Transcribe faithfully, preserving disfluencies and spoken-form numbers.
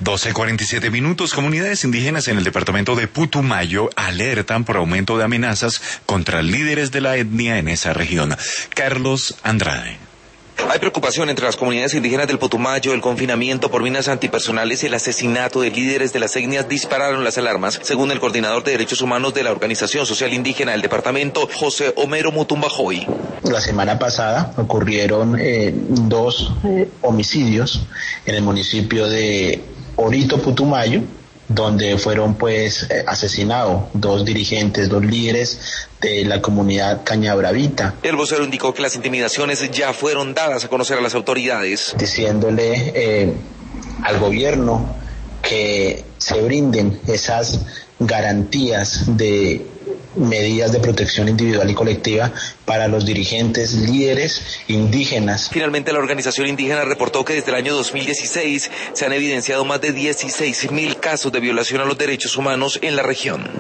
doce cuarenta y siete minutos. Comunidades indígenas en el departamento de Putumayo alertan por aumento de amenazas contra líderes de la etnia en esa región. Carlos Andrade. Hay preocupación entre las comunidades indígenas del Putumayo. El confinamiento por minas antipersonales y el asesinato de líderes de las etnias dispararon las alarmas, según el coordinador de derechos humanos de la Organización Social Indígena del departamento, José Homero Mutumbajoy. La semana pasada ocurrieron eh, dos eh, homicidios en el municipio de Orito, Putumayo, donde fueron pues asesinados dos dirigentes, dos líderes de la comunidad Cañabravita. El vocero indicó que las intimidaciones ya fueron dadas a conocer a las autoridades. Diciéndole eh, al gobierno que se brinden esas garantías de medidas de protección individual y colectiva para los dirigentes líderes indígenas. Finalmente, la organización indígena reportó que desde el año dos mil dieciséis se han evidenciado más de dieciséis mil casos de violación a los derechos humanos en la región.